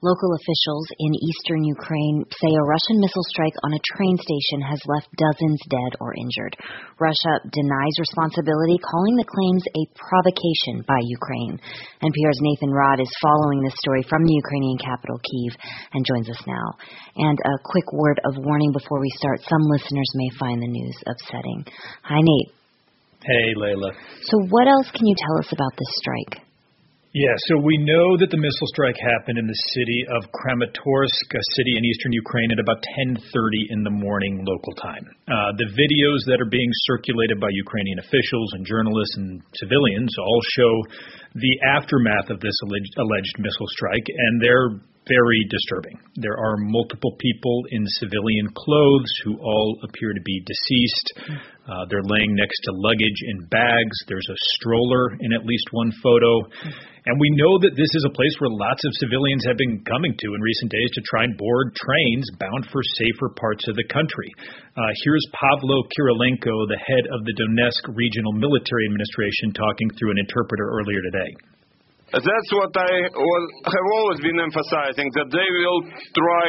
Local officials in eastern Ukraine say a Russian missile strike on a train station has left dozens dead or injured. Russia denies responsibility, calling the claims a provocation by Ukraine. NPR's Nathan Rod is following this story from the Ukrainian capital, Kyiv, and joins us now. And a quick word of warning before we start. Some listeners may find the news upsetting. Hi, Nate. Hey, Layla. So what else can you tell us about this strike? Yeah, so we know that the missile strike happened in the city of Kramatorsk, a city in eastern Ukraine, at about 10:30 in the morning local time. The videos that are being circulated by Ukrainian officials and journalists and civilians all show the aftermath of this alleged missile strike, and they're very disturbing. There are multiple people in civilian clothes who all appear to be deceased. They're laying next to luggage in bags. There's a stroller in at least one photo. And we know that this is a place where lots of civilians have been coming to in recent days to try and board trains bound for safer parts of the country. Here's Pavlo Kirilenko, the head of the Donetsk Regional Military Administration, talking through an interpreter earlier today. That's what I have always been emphasizing, that they will try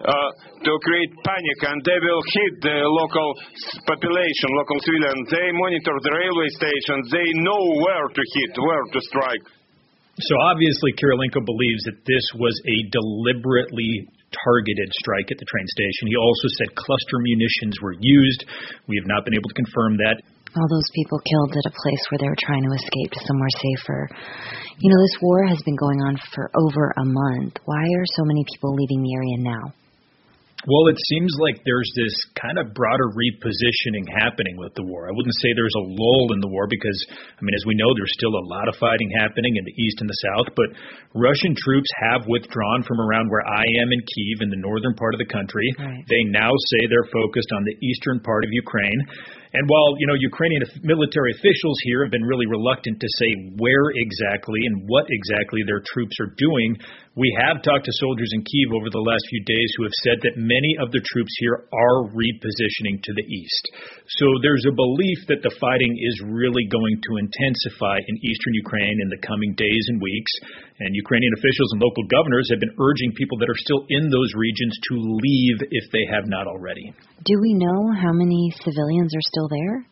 to create panic and they will hit the local population, local civilians. They monitor the railway stations. They know where to hit, where to strike. So obviously Kirilenko believes that this was a deliberately targeted strike at the train station. He also said cluster munitions were used. We have not been able to confirm that. All those people killed at a place where they were trying to escape to somewhere safer. You know, this war has been going on for over a month. Why are so many people leaving the area now? Well, it seems like there's this kind of broader repositioning happening with the war. I wouldn't say there's a lull in the war because, as we know, there's still a lot of fighting happening in the east and the south, but Russian troops have withdrawn from around where I am in Kyiv in the northern part of the country. Right. They now say they're focused on the eastern part of Ukraine. And while, Ukrainian military officials here have been really reluctant to say where exactly and what exactly their troops are doing, we have talked to soldiers in Kyiv over the last few days who have said that many of the troops here are repositioning to the east. So there's a belief that the fighting is really going to intensify in eastern Ukraine in the coming days and weeks. And Ukrainian officials and local governors have been urging people that are still in those regions to leave if they have not already. Do we know how many civilians are still there?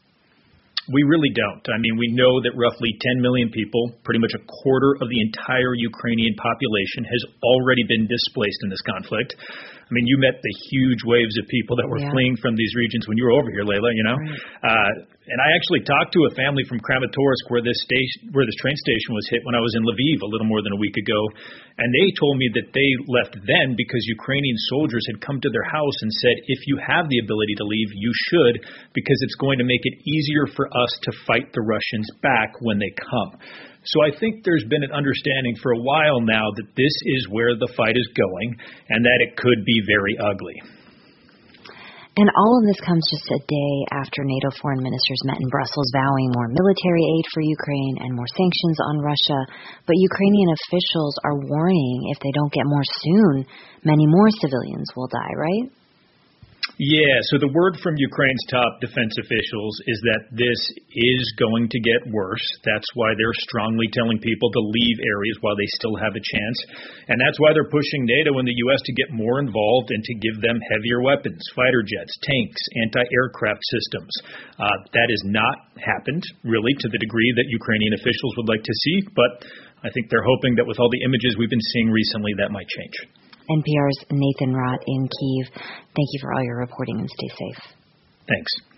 We really don't. We know that roughly 10 million people, pretty much a quarter of the entire Ukrainian population, has already been displaced in this conflict. You met the huge waves of people that were fleeing from these regions when you were over here, Layla, Right. And I actually talked to a family from Kramatorsk where this train station was hit when I was in Lviv a little more than a week ago. And they told me that they left then because Ukrainian soldiers had come to their house and said, if you have the ability to leave, you should, because it's going to make it easier for us to fight the Russians back when they come. So I think there's been an understanding for a while now that this is where the fight is going and that it could be very ugly. And all of this comes just a day after NATO foreign ministers met in Brussels vowing more military aid for Ukraine and more sanctions on Russia. But Ukrainian officials are warning if they don't get more soon, many more civilians will die, right? Yeah, so the word from Ukraine's top defense officials is that this is going to get worse. That's why they're strongly telling people to leave areas while they still have a chance. And that's why they're pushing NATO and the U.S. to get more involved and to give them heavier weapons, fighter jets, tanks, anti-aircraft systems. That has not happened, really, to the degree that Ukrainian officials would like to see. But I think they're hoping that with all the images we've been seeing recently, that might change. NPR's Nathan Rott in Kyiv. Thank you for all your reporting and stay safe. Thanks.